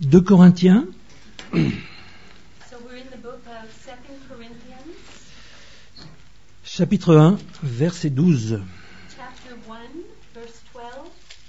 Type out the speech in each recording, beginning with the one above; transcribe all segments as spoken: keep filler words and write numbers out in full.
deux Corinthiens. So we're in the book of Second Corinthians, Chapitre un, verset douze. chapter one, verse twelve.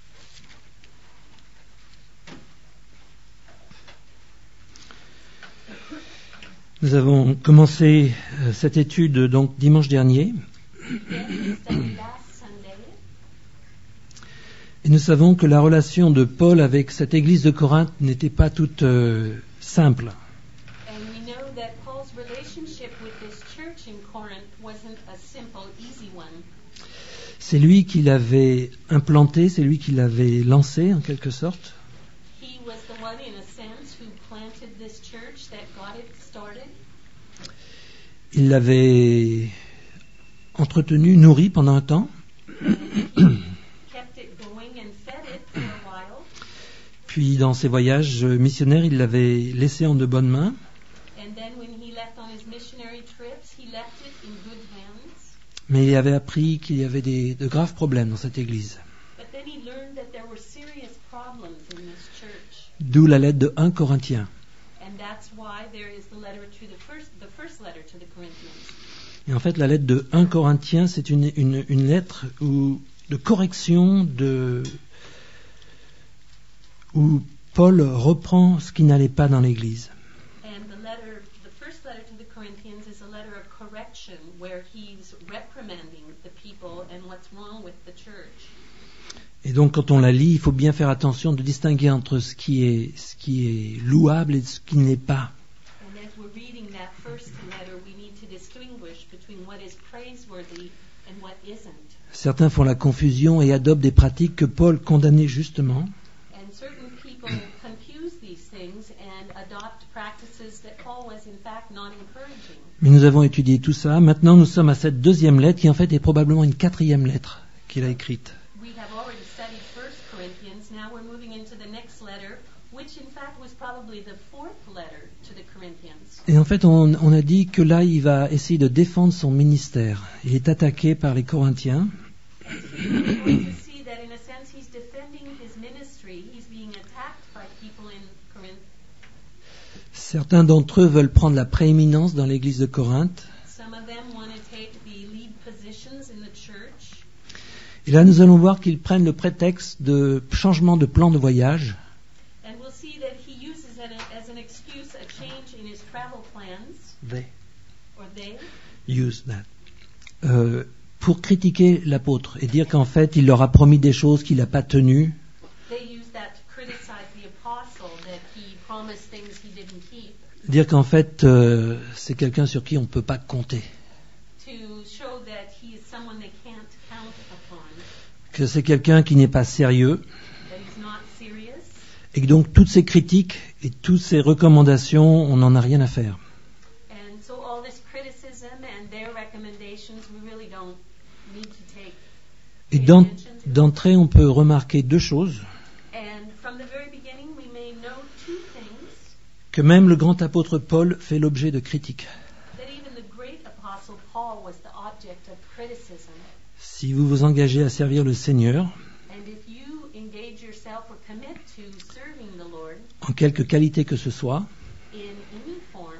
Nous avons commencé euh, cette étude donc dimanche dernier. Yes, we studied last Sunday, Et nous savons que la relation de Paul avec cette église de Corinthe n'était pas toute euh, simple. and we know that Paul's relationship with this church in Corinth wasn't a simple, easy one. C'est lui qui l'avait implanté, c'est lui qui l'avait lancé en quelque sorte. He was the one, in a sense, who planted this church that got it started. Il l'avait entretenu, nourri pendant un temps. Kept it going and fed it for a while. Puis dans ses voyages missionnaires, il l'avait laissé en de bonnes mains. And then when he left on his missionary trips, he left it in good hands. Mais il avait appris qu'il y avait des, de graves problèmes dans cette église. But then he learned that there were serious problems in this church. D'où la lettre de un Corinthiens. And that's why there is the letter to the first, the first letter to the Corinthians. Et en fait, la lettre de un Corinthiens, c'est une, une, une lettre où, de correction, de, où Paul reprend ce qui n'allait pas dans l'église. And the letter, the first letter to the Corinthians is a letter of correction where he's reprimanding the people and what's wrong with the church. Et donc, quand on la lit, il faut bien faire attention de distinguer entre ce qui est, ce qui est louable et ce qui ne l'est pas. And as we're reading that first letter, we need to distinguish between what is praiseworthy and what isn't. Certains font la confusion et adoptent des pratiques que Paul condamnait justement. And certain people confuse these things and adopt practices that Paul was in fact not encouraging. Mais nous avons étudié tout ça. Maintenant, nous sommes à cette deuxième lettre qui en fait est probablement une quatrième lettre qu'il a écrite. We have already studied First Corinthians. Now we're moving into the next letter, which in fact was probably the fourth letter to the Corinthians. Et en fait, on, on a dit que là, il va essayer de défendre son ministère. Il est attaqué par les Corinthiens. We're going to see that in a sense he's defending his ministry. He's being attacked by people in Corinth. Certains d'entre eux veulent prendre la prééminence dans l'église de Corinthe. Some of them want to take the lead positions in the church. Et là, nous allons voir qu'ils prennent le prétexte de changement de plan de voyage. And we'll see that he uses it as an excuse a change in his travel plans, They or they, use that. Euh, pour critiquer l'apôtre et dire qu'en fait, il leur a promis des choses qu'il n'a pas tenues. they use that to criticize the apostle, that he promised things he didn't keep, Dire qu'en fait, euh, c'est quelqu'un sur qui on ne peut pas compter. to show that he is someone they can't count upon, Que c'est quelqu'un qui n'est pas sérieux. that he's not serious. Et que donc, toutes ces critiques et toutes ces recommandations, on n'en a rien à faire. And so all this criticism and their recommendations, we really don't need to take Et pay d'en- attention to. d'entrée, on peut remarquer deux choses. And from the very beginning, we may know two things, Que même le grand apôtre Paul fait l'objet de critiques. that even the great apostle Paul was the object of criticism. Si vous vous engagez à servir le Seigneur, And if you engage yourself or commit to serving the Lord en quelque qualité que ce soit, in any form,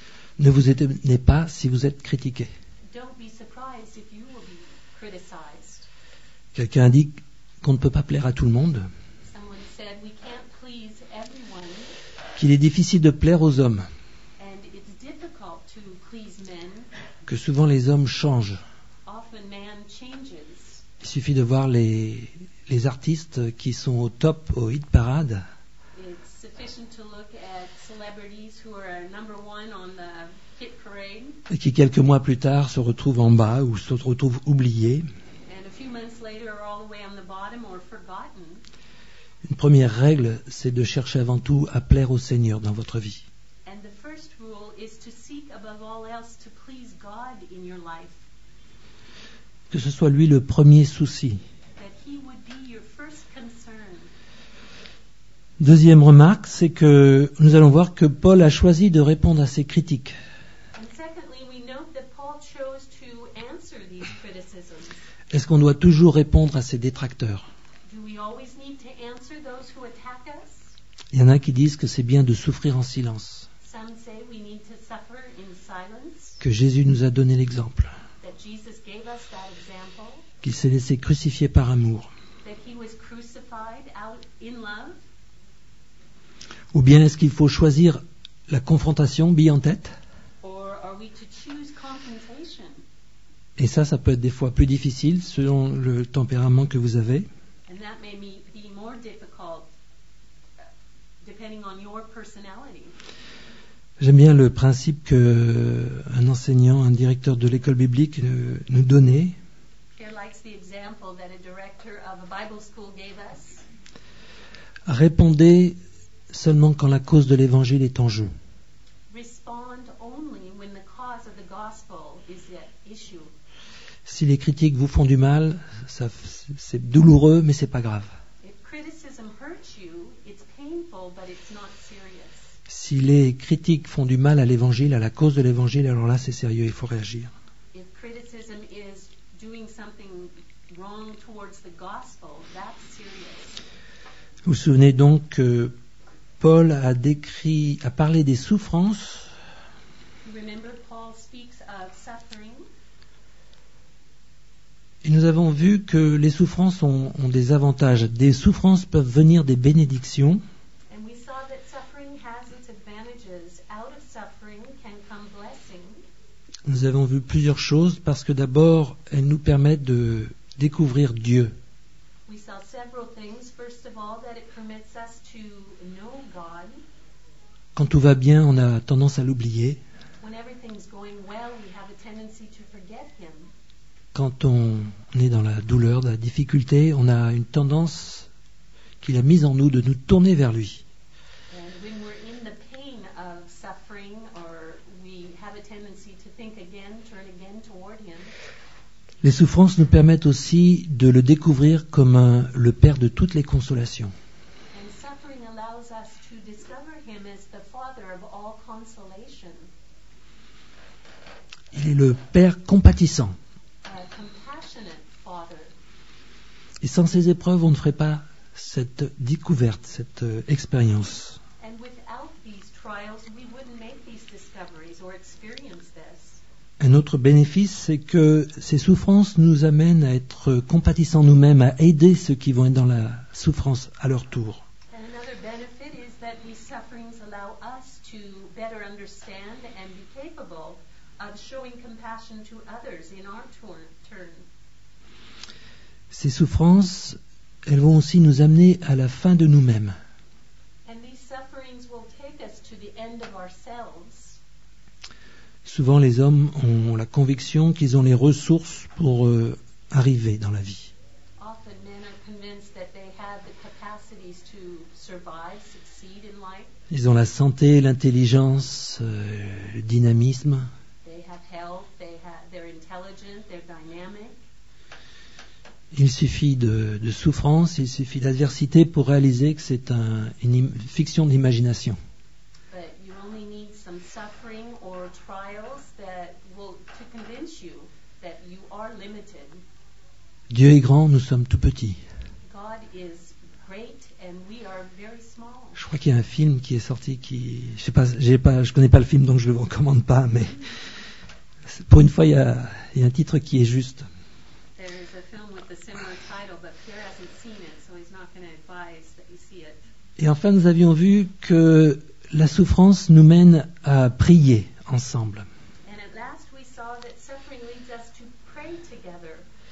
ne vous étonnez pas si vous êtes critiqué. don't be surprised if you will be criticized. Quelqu'un a dit qu'on ne peut pas plaire à tout le monde, Someone said we can't please everyone, qu'il est difficile de plaire aux hommes, and it's difficult to please men. que souvent les hommes changent. Often man changes. Il suffit de voir les, les artistes qui sont au top, au hit parade, It's sufficient to look at celebrities who are number one on the hit parade, et qui quelques mois plus tard se retrouvent en bas ou se retrouvent oubliés. and a few months later are all the way on the bottom or forgotten. Une première règle, c'est de chercher avant tout à plaire au Seigneur dans votre vie. And the first rule is to seek above all else to please God in your life, Que ce soit lui le premier souci. that He would be your first concern. Deuxième remarque, c'est que nous allons voir que Paul a choisi de répondre à ces critiques. And secondly, we note that Paul chose to answer these criticisms. Est-ce qu'on doit toujours répondre à ces détracteurs? Do we always need to answer those who attack us? Il y en a qui disent que c'est bien de souffrir en silence, Some say we need to suffer in silence, que Jésus nous a donné l'exemple, that Jesus gave us that example, qu'il s'est laissé crucifier par amour. that he was crucified out in love. Ou bien est-ce qu'il faut choisir la confrontation, bille en tête? Or are we to choose confrontation? Et ça, ça peut être des fois plus difficile selon le tempérament que vous avez. And that may be be more difficult uh, depending on your personality. J'aime bien le principe qu'un enseignant, un directeur de l'école biblique euh, nous donnait. Here likes the example that a director of a Bible school gave us. Répondez seulement quand la cause de l'évangile est en jeu. Respond only when the cause of the gospel is at issue. Si les critiques vous font du mal, ça, c'est douloureux, mais c'est pas grave. If criticism hurts you, it's painful, but it's not serious. Si les critiques font du mal à l'évangile, à la cause de l'évangile, alors là c'est sérieux, il faut réagir. If criticism is doing something wrong towards the gospel, that's serious. Vous vous souvenez donc que Paul a décrit, a parlé des souffrances. You remember Paul speaks of suffering, Et nous avons vu que les souffrances ont, ont des avantages. Des souffrances peuvent venir des bénédictions. and we saw that suffering has its advantages. Out of suffering can come blessing. Nous avons vu plusieurs choses parce que d'abord, elles nous permettent de découvrir Dieu. We saw several things. First of all, that it permits us to know God. Quand tout va bien, on a tendance à l'oublier. When everything's going well, we have a tendency to forget Him. Quand on est dans la douleur, dans la difficulté, on a une tendance qu'il a mise en nous de nous tourner vers lui. And when we're in the pain of suffering, or we have a tendency to think again, turn again toward Him. Les souffrances nous permettent aussi de le découvrir comme un- le Père de toutes les consolations. And suffering allows us to discover Him as the Father of all consolation, Il est le Père compatissant. a compassionate Father. Et sans ces épreuves, on ne ferait pas cette découverte, cette euh, expérience. And without these trials, we wouldn't make these discoveries or experience this. Un autre bénéfice, c'est que ces souffrances nous amènent à être compatissants nous-mêmes, à aider ceux qui vont être dans la souffrance à leur tour. And another benefit is that these sufferings allow us to better understand and be capable of showing compassion to others in our tur- turn. Ces souffrances, elles vont aussi nous amener à la fin de nous-mêmes. And these sufferings will take us to the end of ourselves. Souvent, les hommes ont la conviction qu'ils ont les ressources pour euh, arriver dans la vie. Often men are convinced that they have the capacities to survive, succeed in life. Ils ont la santé, l'intelligence, euh, le dynamisme. They have health, they have, they're intelligent, they're dynamic. Il suffit de, de souffrance, il suffit d'adversité pour réaliser que c'est un- une im- fiction d'imagination. But you only need some suffering or trials that will to convince you that you are limited. Dieu est grand, nous sommes tout petits. God is great and we are very small. Je crois qu'il y a un film qui est sorti qui, je sais pas, j'ai pas, je connais pas le film donc je le recommande pas, mais c'est- pour une fois il y a, il y a un titre qui est juste. There is a film with a similar title, but Pierre hasn't seen it, so he's not going to advise that you see it. Et enfin nous avions vu que la souffrance nous mène à prier ensemble. And at last we saw that suffering leads us to pray together.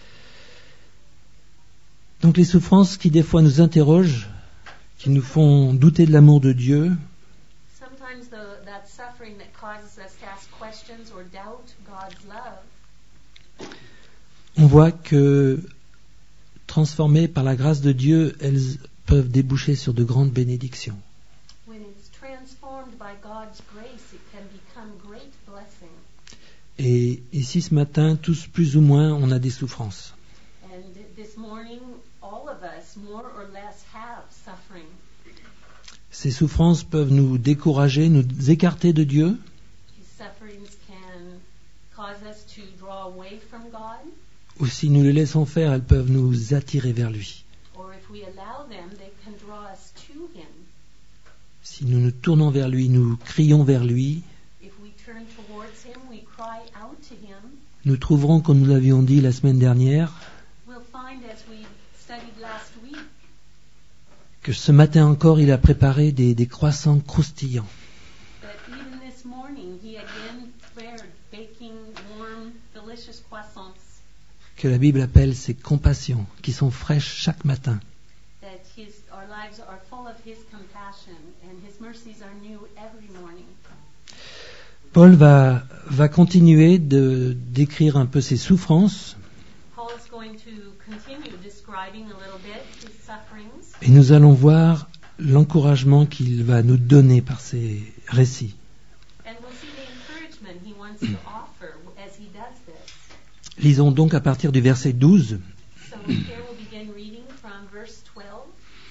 Donc les souffrances qui des fois nous interrogent, qui nous font douter de l'amour de Dieu, Sometimes the, that suffering that causes us to ask questions or doubt God's love, on voit que transformées par la grâce de Dieu, elles peuvent déboucher sur de grandes bénédictions. when it's transformed by God's grace, it can become great blessing. Et ici ce matin, tous plus ou moins, on a des souffrances. And this morning, all of us, more or less, have suffering. Ces souffrances peuvent nous décourager, nous écarter de Dieu, These sufferings can cause us to draw away from God, ou si nous les laissons faire, elles peuvent nous attirer vers lui. or if we allow them, they can draw us to Him. si nous nous tournons vers lui, nous crions vers lui, if we turn towards him, we cry out to him, nous trouverons, comme nous l'avions dit la semaine dernière, we'll find, as we studied last week, que ce matin encore, il a préparé des, des croissants croustillants. that even this morning he again prepared baking warm, delicious croissants, Que la Bible appelle ses compassions, qui sont fraîches chaque matin. that his, our lives are full of his compassion and his mercies are new every morning. Paul va, va continuer de décrire un peu ses souffrances, Paul is going to continue describing a little bit his sufferings, et nous allons voir l'encouragement qu'il va nous donner par ces récits. and we'll see the encouragement he wants to offer as he does this. Lisons donc à partir du verset douze. So here we'll begin reading from verse twelve.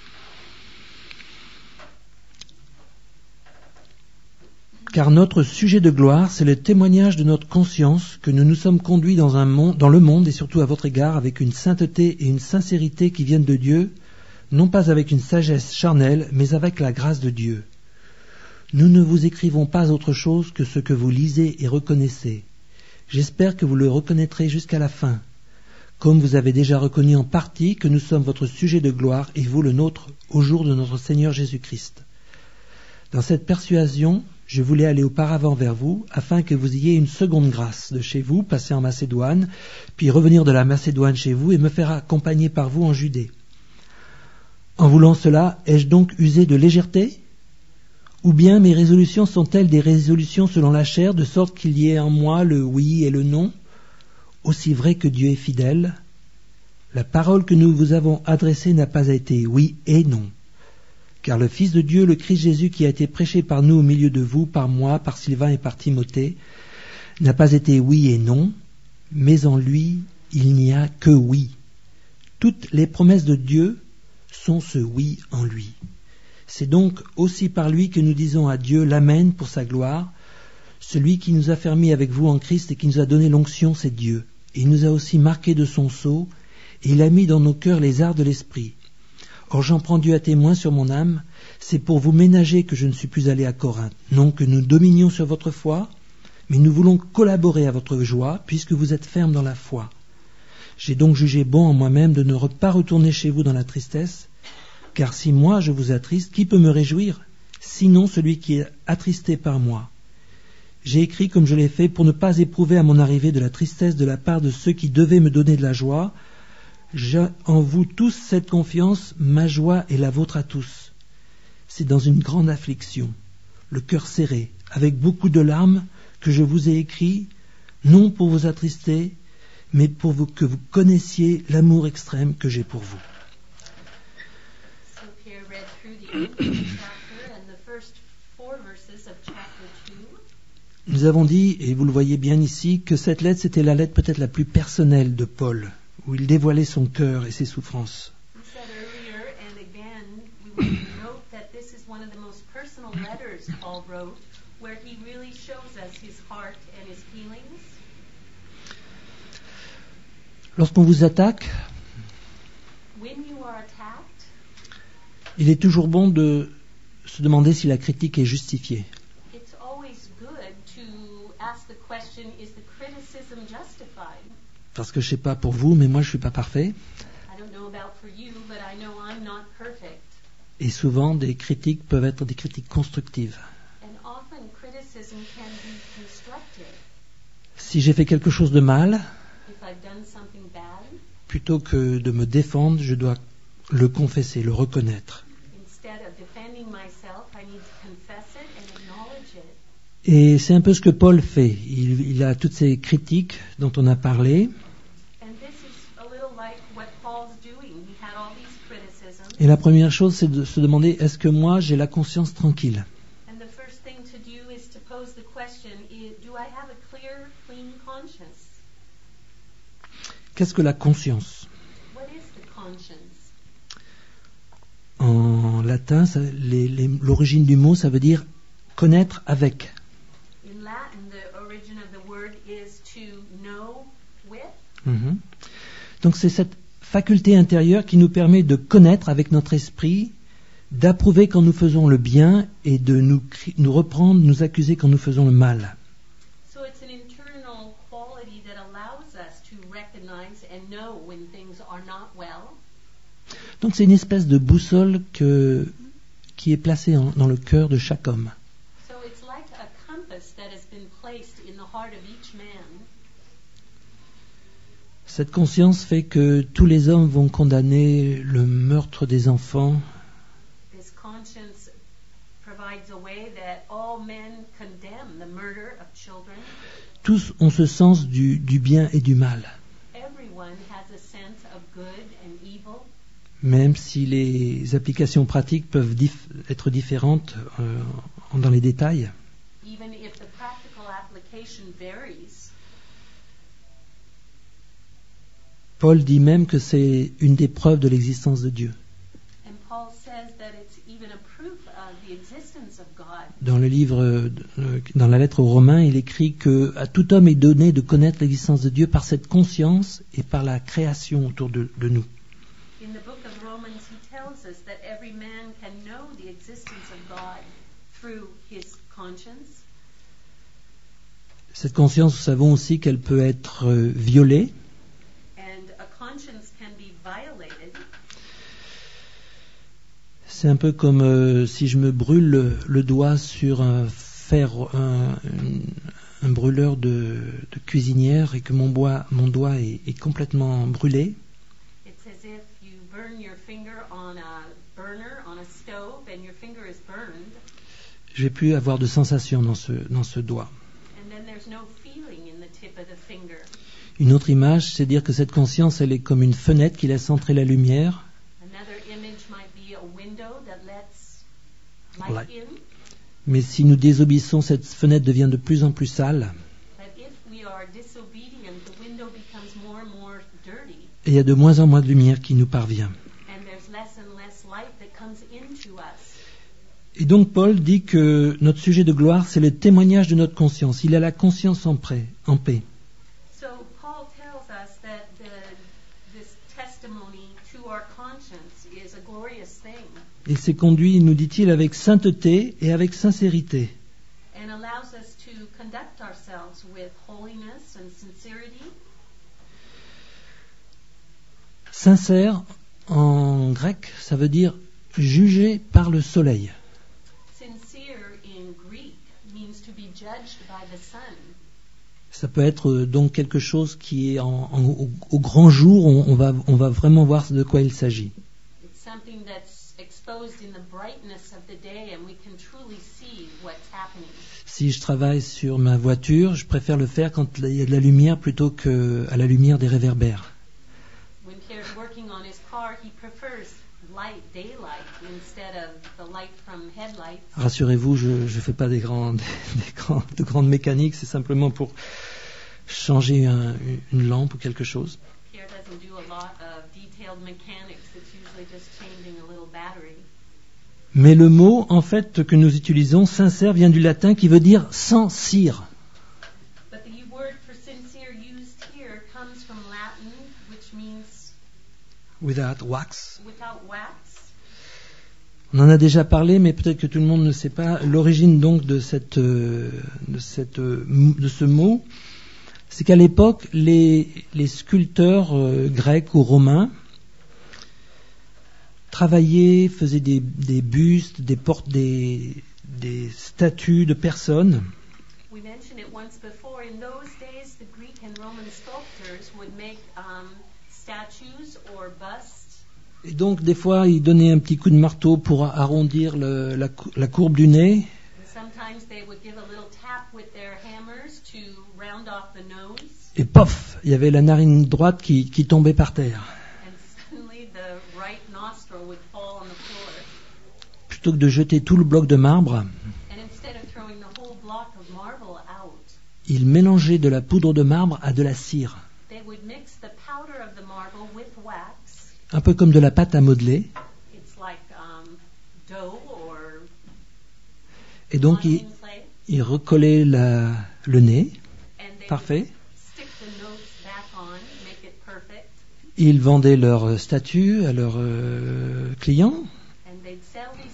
Car notre sujet de gloire, c'est le témoignage de notre conscience que nous nous sommes conduits dans, un monde, dans le monde et surtout à votre égard avec une sainteté et une sincérité qui viennent de Dieu, non pas avec une sagesse charnelle, mais avec la grâce de Dieu. Nous ne vous écrivons pas autre chose que ce que vous lisez et reconnaissez. J'espère que vous le reconnaîtrez jusqu'à la fin, comme vous avez déjà reconnu en partie que nous sommes votre sujet de gloire et vous le nôtre au jour de notre Seigneur Jésus-Christ. Dans cette persuasion, je voulais aller auparavant vers vous, afin que vous ayez une seconde grâce de chez vous, passer en Macédoine, puis revenir de la Macédoine chez vous et me faire accompagner par vous en Judée. En voulant cela, ai-je donc usé de légèreté ? Ou bien mes résolutions sont-elles des résolutions selon la chair, de sorte qu'il y ait en moi le oui et le non ? Aussi vrai que Dieu est fidèle, la parole que nous vous avons adressée n'a pas été oui et non. Car le Fils de Dieu, le Christ Jésus, qui a été prêché par nous au milieu de vous, par moi, par Sylvain et par Timothée, n'a pas été oui et non, mais en lui, il n'y a que oui. Toutes les promesses de Dieu sont ce oui en lui. C'est donc aussi par lui que nous disons à Dieu l'Amen pour sa gloire. Celui qui nous a fermis avec vous en Christ et qui nous a donné l'onction, c'est Dieu. Et il nous a aussi marqués de son sceau, et il a mis dans nos cœurs les arts de l'esprit. Or j'en prends Dieu à témoin sur mon âme, c'est pour vous ménager que je ne suis plus allé à Corinthe. Non que nous dominions sur votre foi, mais nous voulons collaborer à votre joie, puisque vous êtes fermes dans la foi. J'ai donc jugé bon en moi-même de ne pas retourner chez vous dans la tristesse, car si moi je vous attriste, qui peut me réjouir, sinon celui qui est attristé par moi ? J'ai écrit comme je l'ai fait pour ne pas éprouver à mon arrivée de la tristesse de la part de ceux qui devaient me donner de la joie. J'ai en vous tous cette confiance, ma joie est la vôtre à tous. C'est dans une grande affliction, le cœur serré, avec beaucoup de larmes, que je vous ai écrit, non pour vous attrister, mais pour vous, que vous connaissiez l'amour extrême que j'ai pour vous. So Pierre read through the end of the chapter and the first four verses of chapter two. Nous avons dit, et vous le voyez bien ici, que cette lettre, c'était la lettre peut-être la plus personnelle de Paul, où il dévoilait son cœur et ses souffrances. We said earlier, and again, we want to note that this is one of the most personal letters Paul wrote, where he really shows us his heart and his feelings. Lorsqu'on vous attaque, When you are attacked, il est toujours bon de se demander si la critique est justifiée. it's always good to ask the question, is the criticism justified? Parce que je ne sais pas pour vous, mais moi je ne suis pas parfait. I don't know about for you, but I know I'm not perfect. Et souvent, des critiques peuvent être des critiques constructives. And often criticism can be constructive. Si j'ai fait quelque chose de mal, If I've done something bad, plutôt que de me défendre, je dois le confesser, le reconnaître. instead of defending myself, I need to confess it and acknowledge it. Et c'est un peu ce que Paul fait. Il, il a toutes ces critiques dont on a parlé. And this is a little like what Paul's doing. He had all these criticisms. Et la première chose, c'est de se demander, est-ce que moi, j'ai la conscience tranquille ? And the first thing to do is to pose the question, is, do I have a clear, clean conscience? Qu'est-ce que la conscience ? What is the conscience? En latin, ça, les, les, l'origine du mot, ça veut dire connaître avec. In Latin, the origin of the word is to know with. Mhm. Donc c'est cette faculté intérieure qui nous permet de connaître avec notre esprit d'approuver quand nous faisons le bien et de nous, cri- nous reprendre, nous accuser quand nous faisons le mal. So it's an internal quality that allows us to recognize and know when things are not well. Donc c'est une espèce de boussole que, qui est placée en- dans le cœur de chaque homme. So it's like a compass that has been placed in the heart of each man. Cette conscience fait que tous les hommes vont condamner le meurtre des enfants, This conscience provides a way that all men condemn the murder of children. tous ont ce sens du, du bien et du mal, Everyone has a sense of good and evil, même si les applications pratiques peuvent dif- être différentes euh, dans les détails. even if the practical application varies. Paul dit même que c'est une des preuves de l'existence de Dieu. And Paul says that it's even a proof of the existence of God. Dans le livre, euh, dans la lettre aux Romains, il écrit que à tout homme est donné de connaître l'existence de Dieu par cette conscience et par la création autour de, de nous. In the book of Romans, he tells us that every man can know the existence of God through his conscience. Cette conscience, nous savons aussi qu'elle peut être euh, violée. And a conscience can be violated. C'est un peu comme euh, si je me brûle le, le doigt sur un fer, un, un brûleur de, de cuisinière et que mon, bois, mon doigt est, est complètement brûlé. It's as if you burn your finger on a burner on a stove and your finger is burned, Je vais plus avoir de sensation dans ce, dans ce doigt. and then there's no feeling in the tip of the finger. Une autre image, c'est dire que cette conscience, elle est comme une fenêtre qui laisse entrer la lumière. Another image might be a window that lets light Light. in, Mais si nous désobéissons, cette fenêtre devient de plus en plus sale. but if we are disobedient, the window becomes more and more dirty, Et il y a de moins en moins de lumière qui nous parvient. and there's less and less light that comes into us. Et donc Paul dit que notre sujet de gloire, c'est le témoignage de notre conscience. Il a la conscience en paix. En paix. So Paul tells us that the, this testimony to our conscience is a glorious thing Il s'est conduit, nous dit-il, avec sainteté et avec sincérité. and allows us to conduct ourselves with holiness and sincerity. Sincère, en grec, ça veut dire jugé par le soleil. Sincere in Greek means to be judged by the sun. Ça peut être euh, donc quelque chose qui est en, en- au, au grand jour, on, on va, on va vraiment voir de quoi il s'agit. It's something that's exposed in the brightness of the day and we can truly see what's happening. Si je travaille sur ma voiture, je préfère le faire quand il y a de la lumière plutôt qu'à la lumière des réverbères. When Pierre's working on his car, he prefers light, daylight, instead of the light from headlights. Rassurez-vous, je ne fais pas des, grands, des grands, de grandes mécaniques, c'est simplement pour changer un- une lampe ou quelque chose. Pierre doesn't do a lot of detailed mechanics. It's usually just changing a little battery. Mais le mot, en fait, que nous utilisons, sincère, vient du latin qui veut dire sans cire. But the word for sincere used here comes from Latin, which means Without wax. without wax. On en a déjà parlé, mais peut-être que tout le monde ne sait pas. L'origine donc de, cette, euh, de, cette, euh, m- de ce mot, c'est qu'à l'époque, les, les sculpteurs euh, grecs ou romains travaillaient, faisaient des, des bustes, des, portes, des, des statues de personnes. We mentioned it once before. In those days, the Greek and Roman sculptors would make um, statues or busts. Et donc, des fois, ils donnaient un petit coup de marteau pour arrondir le- la, cou- la courbe du nez. And sometimes they would give a little tap with their hammers to round off the nose. Et pof, il y avait la narine droite qui, qui tombait par terre. And suddenly the right nostril would fall on the floor. Plutôt que de jeter tout le bloc de marbre, And instead of throwing the whole block of marble out, ils mélangeaient de la poudre de marbre à de la cire. they would mix the powder of the marble with wax. Un peu comme de la pâte à modeler. It's like um, dough or Et donc, ils, modeling clay. ils recollaient la- le nez. And they Parfait. would stick the nose back on, make it perfect. Ils vendaient leur statue à leurs euh, clients. And they'd sell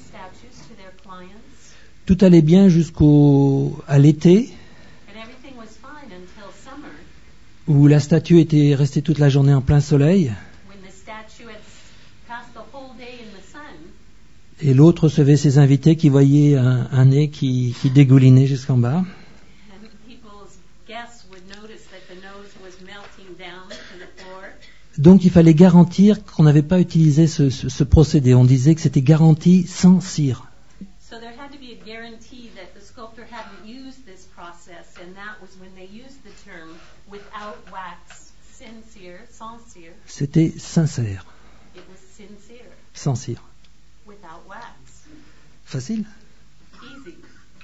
Tout allait bien jusqu'au à l'été, and everything was fine until summer, où la statue était restée toute la journée en plein soleil, when the statue had s- passed the whole day in the sun, et l'autre recevait ses invités qui voyaient un, un nez qui, qui dégoulinait jusqu'en bas. and people's guests would notice that the nose was melting down to the floor. Donc il fallait garantir qu'on n'avait pas utilisé ce, ce- ce procédé. On disait que c'était garanti sans cire. So there had to be a guarantee that the sculptor hadn't used this process, and that was when they used the term without wax, sincere, sans cire. C'était sincère, It was sincere, sans cire. without wax. Facile. Easy.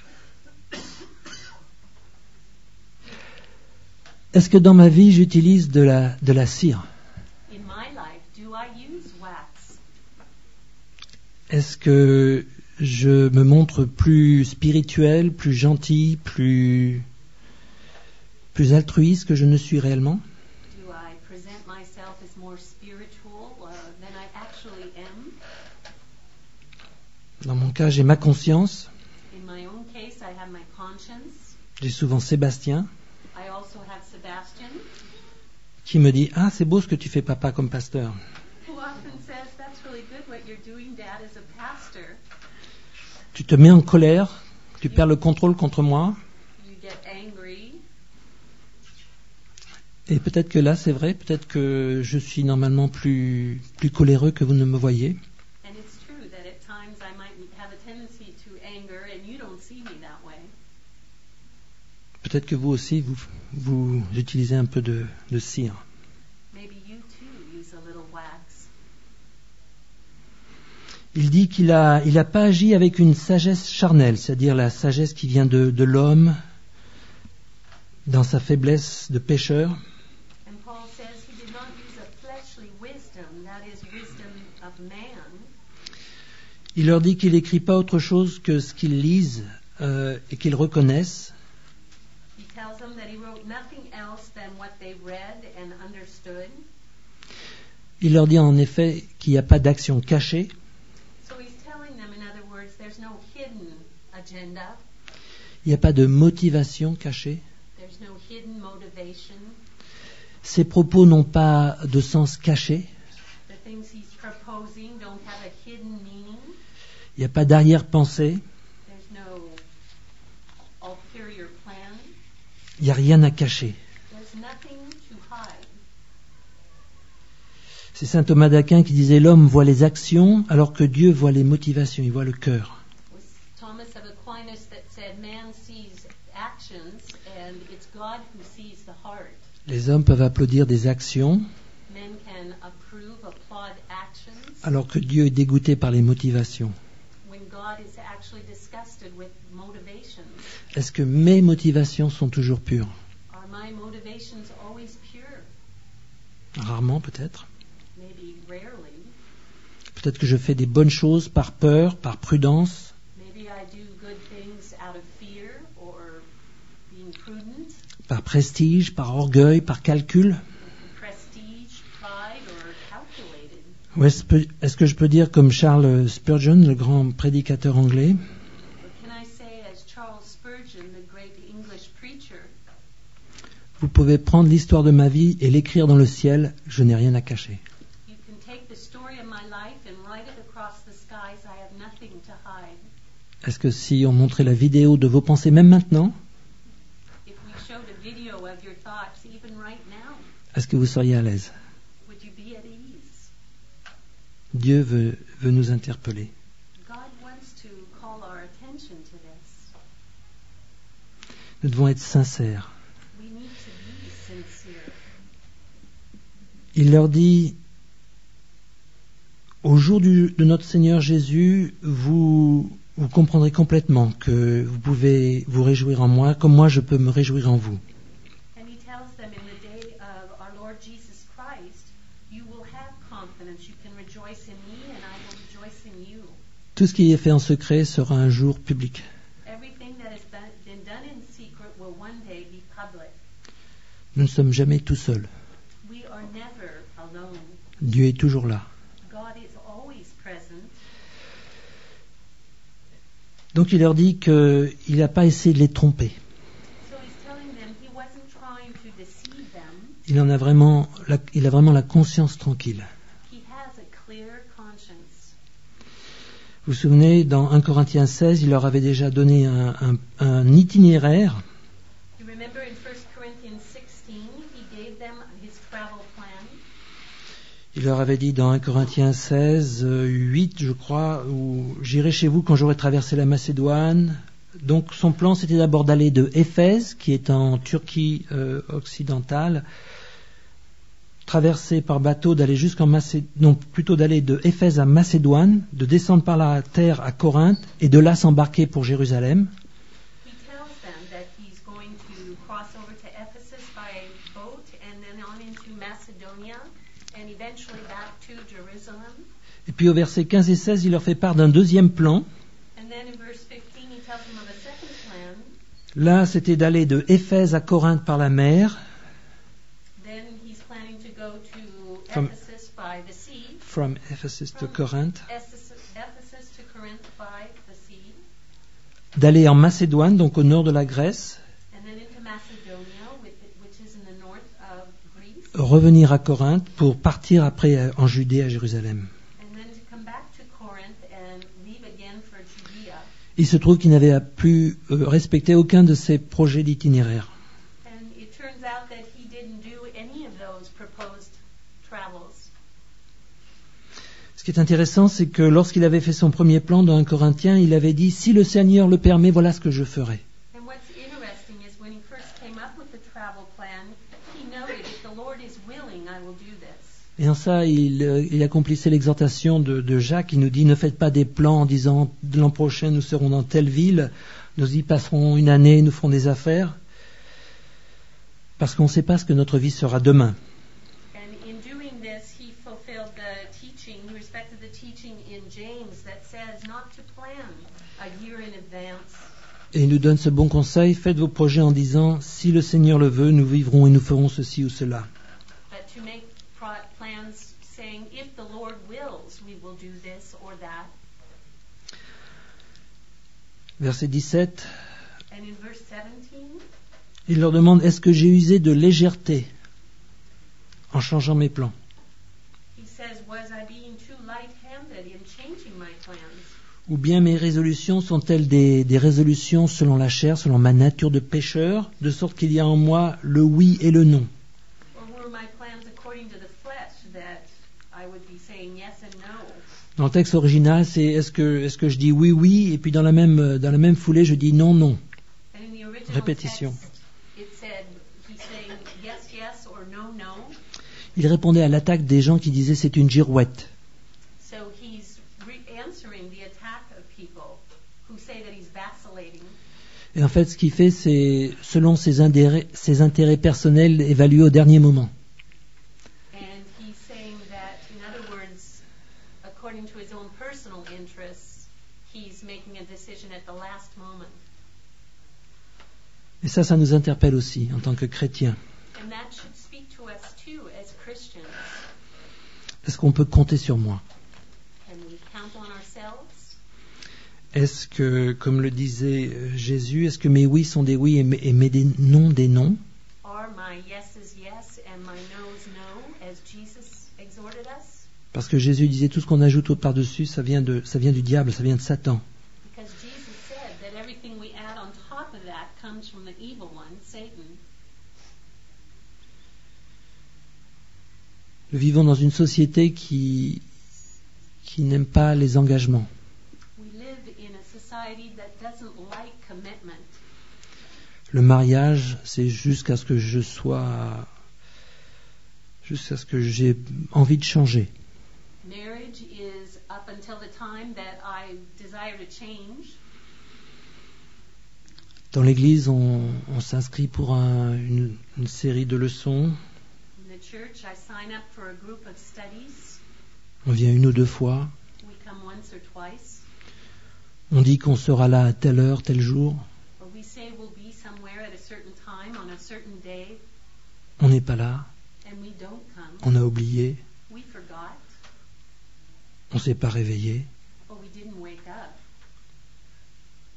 Est-ce que dans ma vie j'utilise de la, de la cire? In my life, do I use wax? Est-ce que je me montre plus spirituel, plus gentil, plus, plus altruiste que je ne suis réellement? Do I present myself as more spiritual uh, than I actually am? Dans mon cas, j'ai ma conscience, In my own case, I have my conscience. j'ai souvent Sébastien I also have Sebastian, qui me dit « Ah, c'est beau ce que tu fais, papa, comme pasteur. who often says, "That's really good what you're doing, Dad, as a pastor." Tu te mets en colère, tu perds le contrôle contre moi. You get angry, Et peut-être que là, c'est vrai, peut-être que je suis normalement plus, plus coléreux que vous ne me voyez. and it's true that at times I might have a tendency to anger, and you don't see me that way. Peut-être que vous aussi, vous, vous utilisez un peu de, de cire. Maybe you too use a little wax. Il dit qu'il a, il a pas agi avec une sagesse charnelle, c'est-à-dire la sagesse qui vient de, de l'homme dans sa faiblesse de pécheur. And Paul says he did not use a fleshly wisdom, that is, wisdom of man. Il leur dit qu'il n'écrit pas autre chose que ce qu'ils lisent euh, et qu'ils reconnaissent. He tells them that he wrote nothing else than what they read and understood. Il leur dit en effet qu'il n'y a pas d'action cachée, So he's telling them, in other words, there's no hidden agenda, il n'y a pas de motivation cachée. there's no hidden motivation. Ses propos n'ont pas de sens caché, The things he's proposing don't have a hidden meaning. il n'y a pas d'arrière-pensée, There's no ulterior plan. il n'y a rien à cacher. There's nothing to hide. C'est saint Thomas d'Aquin qui disait « L'homme voit les actions alors que Dieu voit les motivations, il voit le cœur. It was Thomas of Aquinas that said man sees actions and it's God who sees the heart. » Les hommes peuvent applaudir des actions Men can approve, applaud actions alors que Dieu est dégoûté par les motivations. when God is actually disgusted with motivations. Est-ce que mes motivations sont toujours pures? Are my motivations always pure? Rarement peut-être. Maybe rarely. Peut-être que je fais des bonnes choses par peur, par prudence, Maybe I do good things out of fear or being prudent, par prestige, par orgueil, par calcul. prestige, pride, or calculated. Ou est-ce, peut- est-ce que je peux dire comme Charles Spurgeon, le grand prédicateur anglais, Or can I say, as Charles Spurgeon, the great English preacher, vous pouvez prendre l'histoire de ma vie et l'écrire dans le ciel, je n'ai rien à cacher. you can take the story of my life and write it across the skies. I have nothing to hide. Est-ce que si on montrait la vidéo de vos pensées même maintenant, If we showed a video of your thoughts, even right now, est-ce que vous seriez à l'aise? would you be at ease? Dieu veut, veut nous interpeller. God wants to call our attention to this. Nous devons être sincères. We need to be sincere. Il leur dit, au jour du- de notre Seigneur Jésus, vous, vous comprendrez complètement que vous pouvez vous réjouir en moi, comme moi je peux me réjouir en vous. And he tells them, in the day of our Lord Jesus Christ, you will have confidence. You can rejoice in me, and I will rejoice in you. Tout ce qui est fait en secret sera un jour public. Everything that has been been done in secret will one day be public. Nous ne sommes jamais tout seuls. We are never alone. Dieu est toujours là. God is always present. Donc il leur dit qu'il n'a pas essayé de les tromper. So he's telling them he wasn't trying to deceive them. Il en a vraiment, la, il a vraiment la conscience tranquille. He has a clear conscience. Vous vous souvenez, dans un Corinthiens seize, il leur avait déjà donné un, un, un itinéraire. You remember in First Corinthians sixteen, he gave them his travel plan. Il leur avait dit dans un Corinthiens seize, huit, je crois, où j'irai chez vous quand j'aurai traversé la Macédoine. Donc son plan, c'était d'abord d'aller de Éphèse, qui est en Turquie euh, occidentale, traverser par bateau, d'aller jusqu'en Macédoine, non, plutôt d'aller de Éphèse à Macédoine, de descendre par la terre à Corinthe, et de là s'embarquer pour Jérusalem. He tells them that he's going to cross over to Ephesus by boat and then on into Macedonia and eventually back to Jerusalem. Et puis au verset quinze et seize, il leur fait part d'un deuxième plan. And then in verse fifteen, he tells them of a second plan. Là, c'était d'aller de Éphèse à Corinthe par la mer, Then he's planning to go to From- Ephesus by the sea. from Ephesus to From Corinth, Ephesus, Ephesus to Corinth by the sea. d'aller en Macédoine, donc au nord de la Grèce, And then into Macedonia, with it- which is in the north of Greece. revenir à Corinthe pour partir après euh, en Judée à Jérusalem. And then to come back to Corinth and leave again for Judea. Il se trouve qu'il n'avait pu euh, respecter aucun de ces projets d'itinéraire. And it turns out that he didn't do any of those proposed travels. Ce qui est intéressant, c'est que lorsqu'il avait fait son premier plan dans un Corinthien, il avait dit « Si le Seigneur le permet, voilà ce que je ferai ». And what's interesting is when he first came up with the travel plan, he noted, if the Lord is willing, I will do this. Et en ça, il, euh, il accomplissait l'exhortation de, de Jacques, qui nous dit « Ne faites pas des plans en disant « L'an prochain, nous serons dans telle ville, nous y passerons une année, nous ferons des affaires ». Parce qu'on ne sait pas ce que notre vie sera demain. And in doing this, he fulfilled the teaching, he respected the teaching in James that says not to plan a year in advance. Et il nous donne ce bon conseil, faites vos projets en disant « Si le Seigneur le veut, nous vivrons et nous ferons ceci ou cela ». But to make pro- plans saying, if the Lord wills, we will do this or that. Verset dix-sept, And in verse seventeen, il leur demande « Est-ce que j'ai usé de légèreté en changeant mes plans ?» he says, was I being too light-handed in changing my plans? Ou bien mes résolutions sont-elles des, des résolutions selon la chair, selon ma nature de pécheur, de sorte qu'il y a en moi le oui et le non? Or were my plans according to the flesh that I would be saying yes and no? Dans le texte original, c'est est-ce que, est-ce que je dis oui, oui, et puis dans la même, dans la même foulée, je dis non, non. And in the original Répétition. text, it said, he's saying yes, yes, or no, no. Il répondait à l'attaque des gens qui disaient c'est une girouette. So he's re- answering the attack of people who say that he's vacillating. Et en fait, ce qu'il fait, c'est selon ses intérêts, ses intérêts personnels évalués au dernier moment. And he's saying that, in other words, according to his own personal interests, he's making a decision at the last moment. Et ça, ça nous interpelle aussi en tant que chrétiens. And that should speak to us too as Christians. Est-ce qu'on peut compter sur moi? Can we count on ourselves? Est-ce que, comme le disait euh, Jésus, est-ce que mes oui sont des oui et mes, et mes des non des non? Are my yeses yes and my no's no, as Jesus exhorted us? Parce que Jésus disait tout ce qu'on ajoute au par-dessus, ça vient de, ça vient du diable, ça vient de Satan. Because Jesus said that everything we add on top of that comes from the evil one, Satan. Nous vivons dans une société qui, qui n'aime pas les engagements. We live in a society that doesn't like commitment. Le mariage, c'est jusqu'à ce que je sois, jusqu'à ce que j'ai envie de changer. Marriage is up until the time that I desire to change. Dans l'église, on, on s'inscrit pour un- une, une série de leçons. In the church, I sign up for a group of studies. On vient une ou deux fois. We come once or twice. On dit qu'on sera là à telle heure, tel jour. Or we say we'll be somewhere at a certain time on a certain day, On n'est pas là. and we don't come. On a oublié. We forgot, On ne s'est pas réveillé. or we didn't wake up.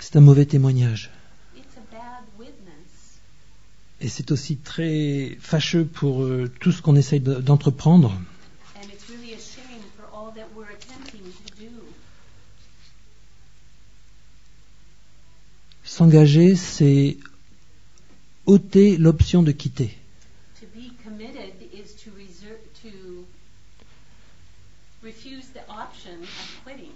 C'est un mauvais témoignage. It's a bad witness. Et c'est aussi très fâcheux pour euh, tout ce qu'on essaye de- d'entreprendre. And it's really a shame for all that we're attempting to do. S'engager, c'est ôter l'option de quitter. To be committed is to reserve, to refuse the option of quitting.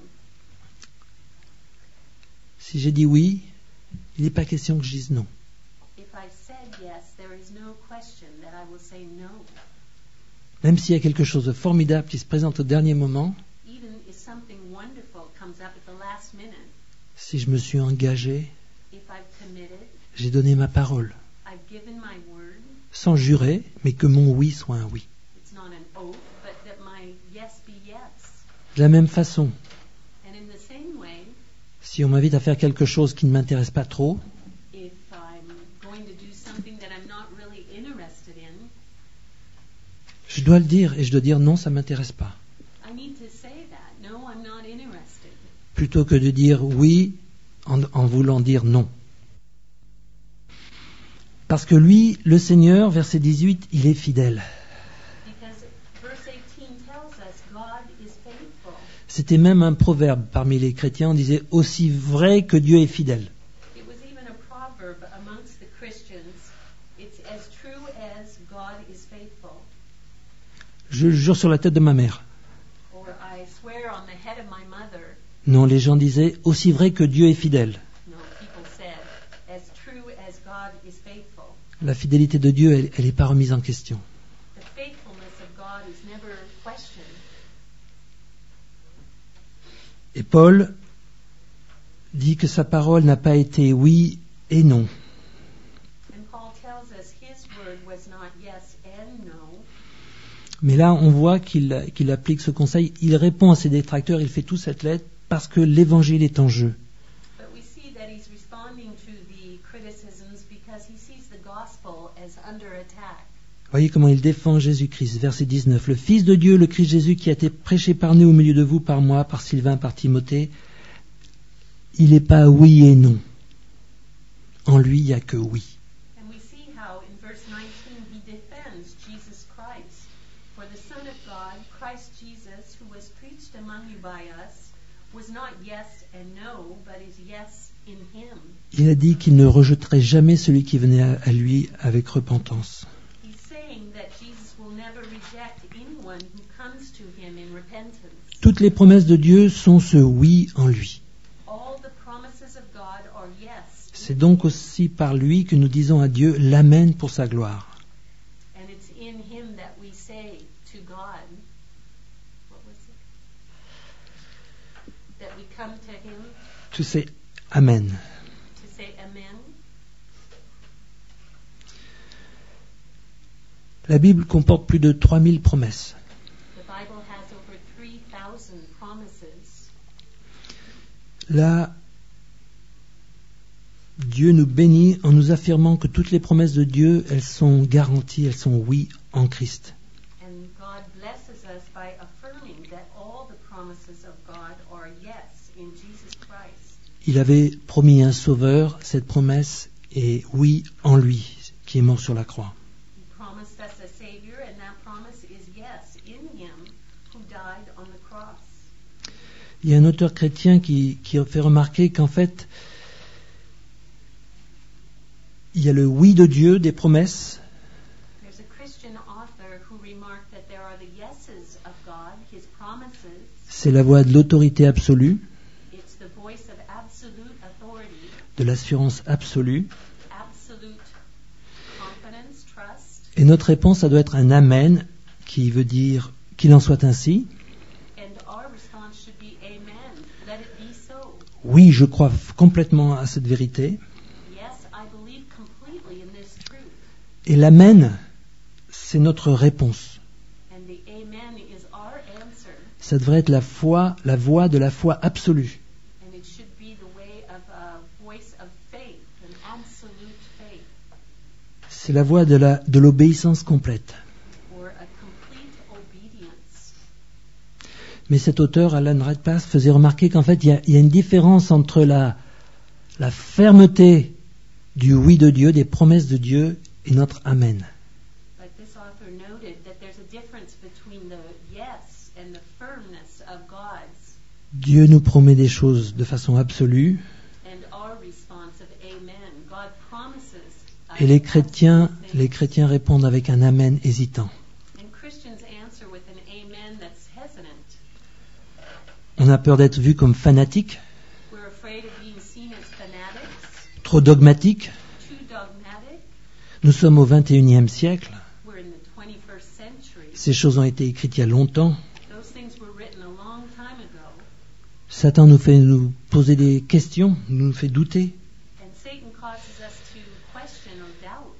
Si j'ai dit oui, il n'est pas question que je dise non. If I said yes, there is no question that I will say no. Même s'il y a quelque chose de formidable qui se présente au dernier moment, Even if something wonderful comes up at the last minute, si je me suis engagé, if I've committed, j'ai donné ma parole, I've given my word, sans jurer, mais que mon oui soit un oui. it's not an oath, but that my yes be yes. De la même façon, And in the same way, si on m'invite à faire quelque chose qui ne m'intéresse pas trop, if I'm going to do something that I'm not really interested in, je dois le dire et je dois dire non, ça ne m'intéresse pas. I need to say that. No, I'm not interested. Plutôt que de dire oui en, en voulant dire non. Parce que lui, le Seigneur, verset dix-huit, il est fidèle. Because verse eighteen tells us God is faithful. C'était même un proverbe parmi les chrétiens, on disait aussi vrai que Dieu est fidèle. It was even a proverb amongst the Christians. It's as true as God is faithful. Je jure sur la tête de ma mère. Or I swear on the head of my mother. Non, les gens disaient aussi vrai que Dieu est fidèle. No, people said, as true as God is faithful. La fidélité de Dieu, elle n'est pas remise en question. The faithfulness of God is never questioned. Et Paul dit que sa parole n'a pas été oui et non. And Paul tells us his word was not yes and no. Mais là, on voit qu'il qu'il applique ce conseil. Il répond à ses détracteurs, il fait toute cette lettre parce que l'évangile est en jeu. But we see that he's responding to the criticisms because he sees the gospel as under attack. Voyez comment il défend Jésus-Christ. Verset dix-neuf. Le Fils de Dieu, le Christ Jésus, qui a été prêché par nous au milieu de vous, par moi, par Sylvain, par Timothée, il n'est pas oui et non. En lui, il n'y a que oui. And we see how in verse nineteen he defends Jesus Christ. For the Son of God, Christ Jesus, who was preached among you by us, was not yes and no, but is yes in him. Il a dit qu'il ne rejetterait jamais celui qui venait à, à lui avec repentance. He's saying that Jesus will never reject anyone who comes to him in repentance. Toutes les promesses de Dieu sont ce oui en lui. All the promises of God are yes. C'est donc aussi par lui que nous disons à Dieu l'amen pour sa gloire. And it's in him that we say to God, what was it? That we come to him Tout c'est amen. to say amen. La Bible comporte plus de trois mille promesses. The Bible has over three thousand promises. Là, Dieu nous bénit en nous affirmant que toutes les promesses de Dieu, elles sont garanties, elles sont oui en Christ. And God blesses us by affirming that all the promises of God are yes in Jesus Christ. Il avait promis un sauveur, cette promesse est oui en lui, qui est mort sur la croix. He promised us a Savior, and that promise is yes in him who died on the cross. Il y a un auteur chrétien qui, qui a fait remarquer qu'en fait, il y a le oui de Dieu, des promesses, There's a Christian author who remarked that there are the yeses of God, his promises. c'est la voix de l'autorité absolue, It's the voice of absolute authority, de l'assurance absolue, absolute confidence, trust. et notre réponse, ça doit être un amen, qui veut dire qu'il en soit ainsi. And our response should be amen. Let it be so. Oui, je crois complètement à cette vérité. Yes, I believe completely in this truth. Et l'amen, c'est notre réponse. And the amen is our answer. Ça devrait être la foi, la voix de la foi absolue. And it should be the way of a voice of faith, an absolute faith, C'est la voix de la, de l'obéissance complète. or a complete obedience. Mais cet auteur, Alan Redpath, faisait remarquer qu'en fait, il y a, il y a une différence entre la, La fermeté du oui de Dieu, des promesses de Dieu est notre Amen. But this author noted that there's a difference between the yes and the firmness of God's Dieu nous promet des choses de façon absolue and our response of amen. God promises us et les chrétiens, things, les chrétiens répondent avec un Amen hésitant. and Christians answer with an amen that's hesitant. On a peur d'être vu comme fanatique, We're afraid of being seen as fanatics, trop dogmatique. too dogmatic. Nous sommes au vingt et unième siècle. We're in the twenty-first century. Ces choses ont été écrites il y a longtemps. Those things were written a long time ago. Satan nous fait nous poser des questions, nous fait douter. And Satan causes us to question or doubt.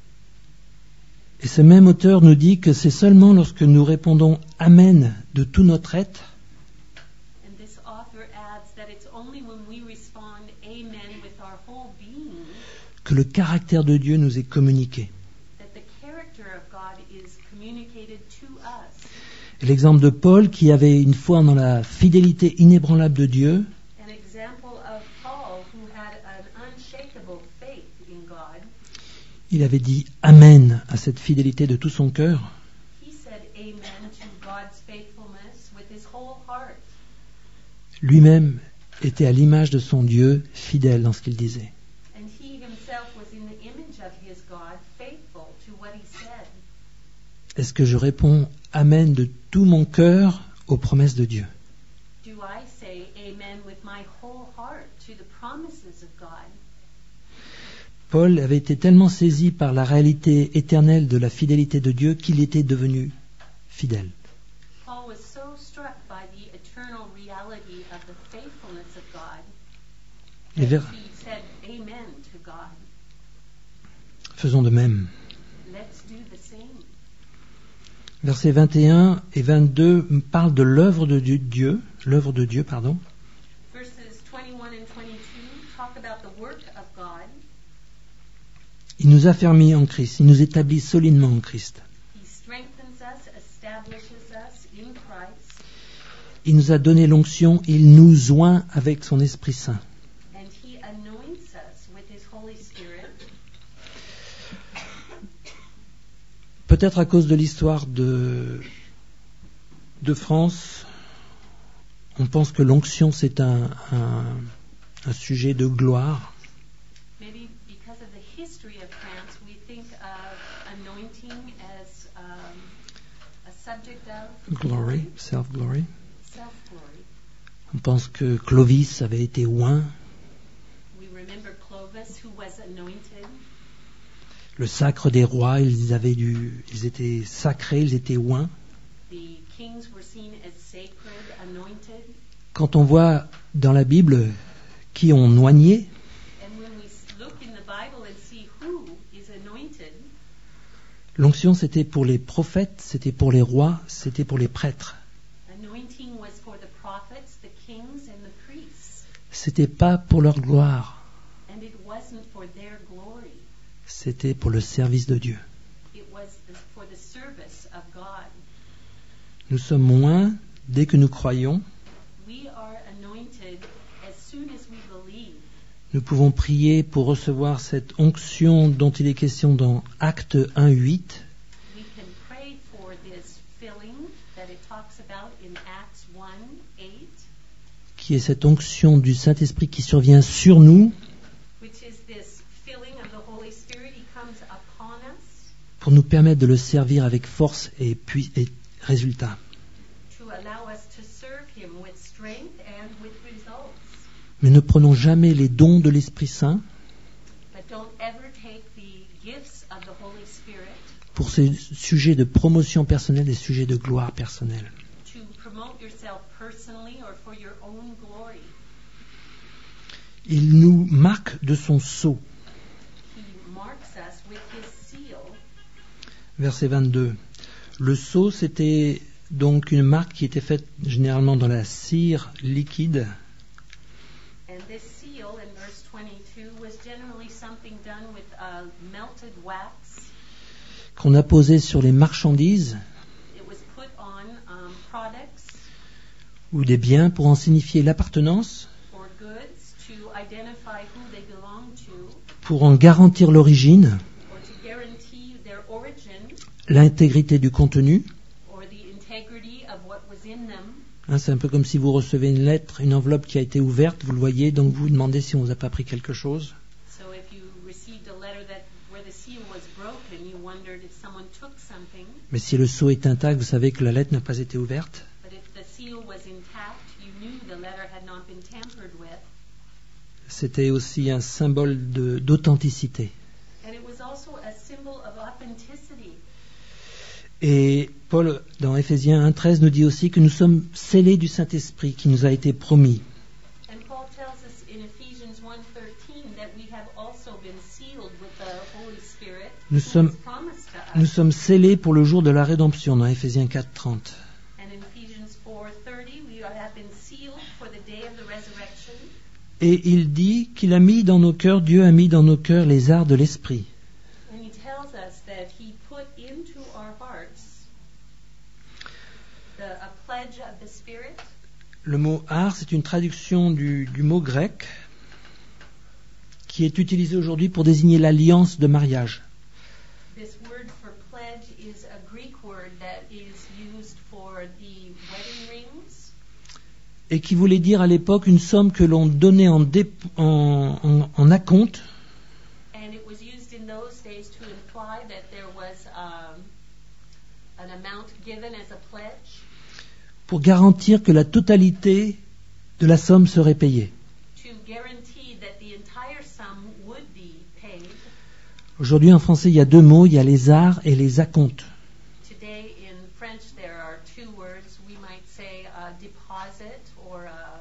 Et ce même auteur nous dit que c'est seulement lorsque nous répondons Amen de tout notre être And this author adds that it's only when we respond amen with our whole being que le caractère de Dieu nous est communiqué. that the character of God is communicated to us. Et l'exemple de Paul qui avait une foi dans la fidélité inébranlable de Dieu, An example of Paul who had an unshakable faith in God. il avait dit Amen à cette fidélité de tout son cœur. He said amen to God's faithfulness with his whole heart. Lui-même était à l'image de son Dieu, fidèle dans ce qu'il disait. And he himself was in the image of his God, faithful to what he said. Est-ce que je réponds Amen de tout mon cœur aux promesses de Dieu? Do I say amen with my whole heart to the promises of God? Paul avait été tellement saisi par la réalité éternelle de la fidélité de Dieu qu'il était devenu fidèle. Paul was so struck by the eternal reality of the faithfulness of God Et that vers- he said amen to God. Faisons de même. Let's do the same. Versets vingt et un et vingt-deux parlent de l'œuvre de Dieu, l'œuvre de Dieu, pardon. Verses twenty-one and twenty-two talk about the work of God. Il nous a affermis en Christ, il nous établit solidement en Christ. He strengthens us, establishes us in Christ, Il nous a donné l'onction, il nous oint avec son Esprit Saint. and he anoints us with his Holy Spirit. Peut-être à cause de l'histoire de, de France, on pense que l'onction c'est un, un, un sujet de gloire. Maybe because of the history of France, we think of anointing as um, a subject of Glory, self-glory. self-glory. On pense que Clovis avait été oint, We remember Clovis, who was anointed. le sacre des rois, ils, avaient du, ils étaient sacrés, ils étaient oints. The kings were seen as sacred, anointed. Quand on voit dans la Bible qui ont oigné, And when we s- look in the Bible and see who is anointed, l'onction c'était pour les prophètes, c'était pour les rois, c'était pour les prêtres. anointing was for the prophets, the kings, and the priests. C'était pas pour leur gloire, And it wasn't for their glory. c'était pour le service de Dieu. It was the, for the service of God. Nous sommes oints dès que nous croyons. We are anointed as soon as we believe. Nous pouvons prier pour recevoir cette onction dont il est question dans Actes un huit. We can pray for this filling that it talks about in Acts one eight, Qui est cette onction du Saint-Esprit qui survient sur nous which is this filling of the Holy Spirit. He comes upon us pour nous permettre de le servir avec force et, puis, et résultat. to allow us to serve Him with strength and with results. Mais ne prenons jamais les dons de l'Esprit Saint But don't ever take the gifts of the Holy Spirit pour ces sujets de promotion personnelle et sujets de gloire personnelle. to promote yourself personally or for your own glory. Il nous marque de son sceau. He marks us with His seal. Verset vingt-deux. Le sceau, c'était donc une marque qui était faite généralement dans la cire liquide. And this seal in verse twenty-two was generally something done with uh, melted wax. Qu'on apposait sur les marchandises It was put on um, products ou des biens pour en signifier l'appartenance or goods to identify who they belong to, pour en garantir l'origine, or to guarantee their origin, l'intégrité du contenu. or the integrity of what was in them. Hein, c'est un peu comme si vous recevez une lettre, une enveloppe qui a été ouverte, vous le voyez, donc vous vous demandez si on vous a pas pris quelque chose. So if you received a letter that where the seal was broken, you wondered if someone took something. Mais si le sceau est intact, vous savez que la lettre n'a pas été ouverte. But if the seal was intact, you knew the letter had not been tampered with. C'était aussi un symbole de, d'authenticité. And it was also a symbol of authenticity. Et Paul, dans Éphésiens un treize, nous dit aussi que nous sommes scellés du Saint-Esprit qui nous a été promis. And Paul tells us in Ephesians one thirteen that we have also been sealed with the Holy Spirit Nous who sommes, was promised to us. nous sommes scellés pour le jour de la rédemption, dans Éphésiens quatre trente. And in Ephesians four thirty, we have been sealed for the day of the resurrection. Et il dit qu'il a mis dans nos cœurs, Dieu a mis dans nos cœurs les arts de l'Esprit. And he tells us that he put into our hearts the, a pledge of the Spirit. Le mot art, c'est une traduction du, du mot grec qui est utilisé aujourd'hui pour désigner l'alliance de mariage. This word for pledge is a Greek word that is used for the wedding rings. Et qui voulait dire à l'époque une somme que l'on donnait en, dé, en, en, en acompte And it was used in those days to imply that there was um, an amount given as a pledge pour garantir que la totalité de la somme serait payée. to guarantee that the entire sum would be paid. Aujourd'hui en français il y a deux mots, il y a les arts et les acomptes. Today in French there are two words. We might say a deposit or a,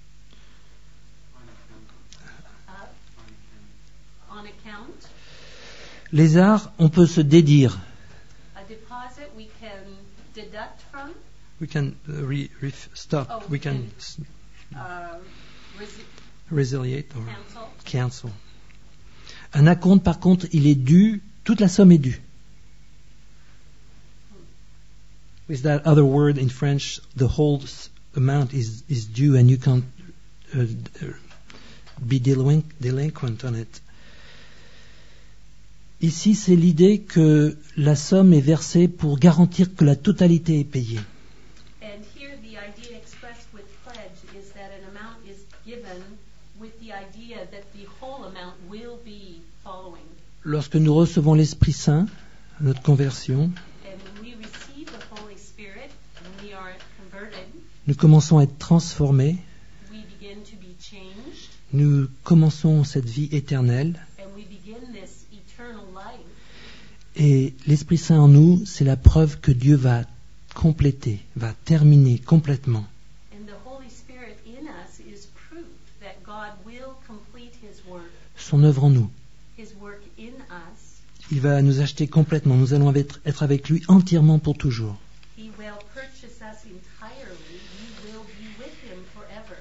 a, on account. Les arts, on peut se dédire. A deposit we can deduct from. We can uh, re, re, stop. Oh, We can can- Uh, resi- resiliate or cancel. cancel. Un acompte, par contre, il est dû, toute la somme est due. With that other word in French, the whole s- amount is, is due and you can't uh, be delinqu- delinquent on it. Ici, c'est l'idée que la somme est versée pour garantir que la totalité est payée. And here the idea expressed with pledge is that an amount is given with the idea that the whole amount will be following. Lorsque nous recevons l'Esprit Saint, à notre conversion, And when we receive the Holy Spirit, when we are converted, nous commençons à être transformés, we begin to be changed, nous commençons cette vie éternelle, and we begin this eternal life. et l'Esprit Saint en nous, c'est la preuve que Dieu va compléter, va terminer complètement And the Holy Spirit in us is proof that God will complete His work, son œuvre en nous. His work in us. Il va nous acheter complètement, nous allons être, être avec lui entièrement pour toujours. He will purchase us entirely. We will be with Him forever.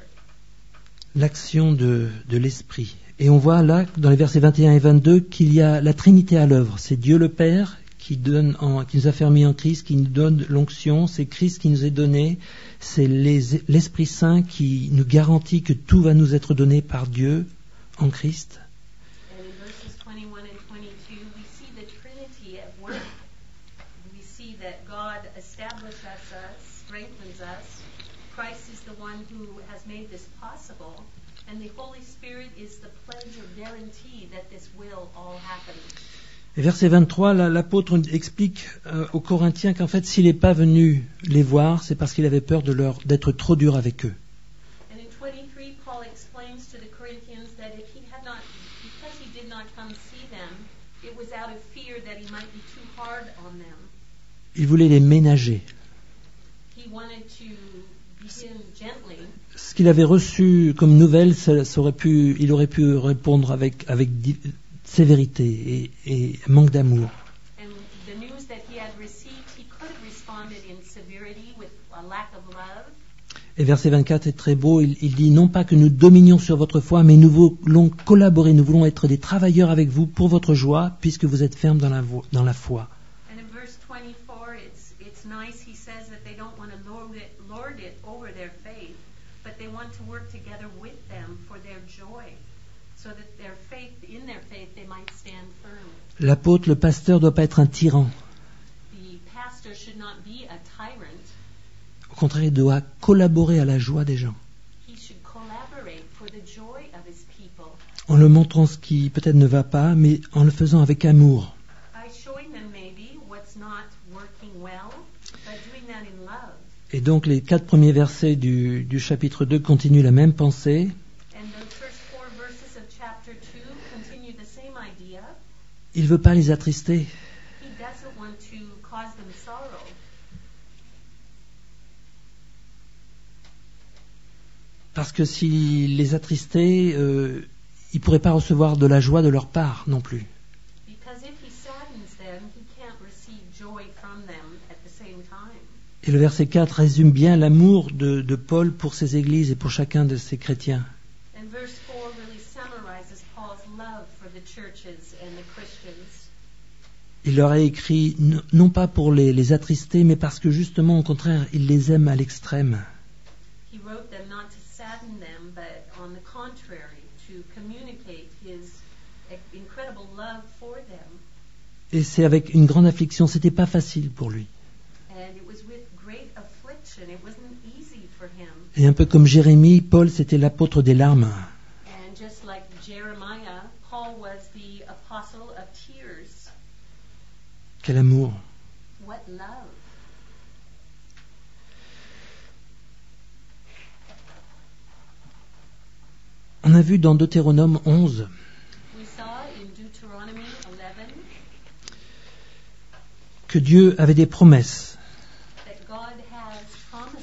L'action de, de l'Esprit. Et on voit là, dans les versets vingt et un et vingt-deux, qu'il y a la Trinité à l'œuvre. C'est Dieu le Père qui, donne en, qui nous a fait mis en Christ, qui nous donne l'onction, c'est Christ qui nous est donné, c'est les, l'Esprit Saint qui nous garantit que tout va nous être donné par Dieu en Christ. And in verses twenty-one and twenty-two, we see the Trinity at work. We see that God establishes us, strengthens us. Christ is the one who has made this possible. And the Holy Spirit is the pledge or guarantee that this will all happen. Et verset vingt-trois, là, l'apôtre explique euh, aux Corinthiens qu'en fait, s'il n'est pas venu les voir, c'est parce qu'il avait peur de leur, d'être trop dur avec eux. And in twenty-three, Paul explains to the Corinthians that if he had not, because he did not come see them, it was out of fear that he might be too hard on them. Il voulait les ménager. He wanted to begin gently. Ce qu'il avait reçu comme nouvelle, ça, ça aurait pu, il aurait pu répondre avec, avec di- sévérité et, et manque d'amour. And the news that he had received, he could have responded in severity with a lack of love. Et verset vingt-quatre est très beau, il, il dit « Non pas que nous dominions sur votre foi, mais nous voulons collaborer, nous voulons être des travailleurs avec vous pour votre joie, puisque vous êtes fermes dans la, vo- dans la foi. » And in verse twenty-four, it's it's nice. He says that they don't want to lord it, lord it over their faith, but they want to work together with them for their joy. so that their faith, in their faith, they might stand firm. L'apôtre, le pasteur, doit pas être un tyran. The pastor should not be a tyrant. Au contraire, il doit collaborer à la joie des gens, He should collaborate for the joy of his people en leur montrant ce qui peut-être ne va pas, mais en le faisant avec amour. by showing them maybe what's not working well, but doing that in love. Et donc les quatre premiers versets du, du chapitre deux continuent la même pensée. And those first four verses of chapter two continue the same idea. Il ne veut pas les attrister. He doesn't want to cause them sorrow. Parce que s'il les attristait, euh, ils ne pourraient pas recevoir de la joie de leur part non plus. Because if he saddens them, he can't receive joy from them at the same time. Et le verset quatre résume bien l'amour de, de Paul pour ses églises et pour chacun de ses chrétiens. And verse four really summarizes Paul's love for the churches and the Christians. Il leur a écrit non, non pas pour les, les attrister, mais parce que justement, au contraire, il les aime à l'extrême. He wrote them not to sadden them, but on the contrary, to communicate his incredible love for them. Et c'est avec une grande affliction, c'était pas facile pour lui. And it was with great affliction. It wasn't easy for him. Et un peu comme Jérémie, Paul, c'était l'apôtre des larmes. And just like Jeremiah, Paul was the apostle of tears. Quel amour! What love! On a vu dans Deutéronome onze We saw in Deuteronomy eleven que Dieu avait des promesses. that God has promises.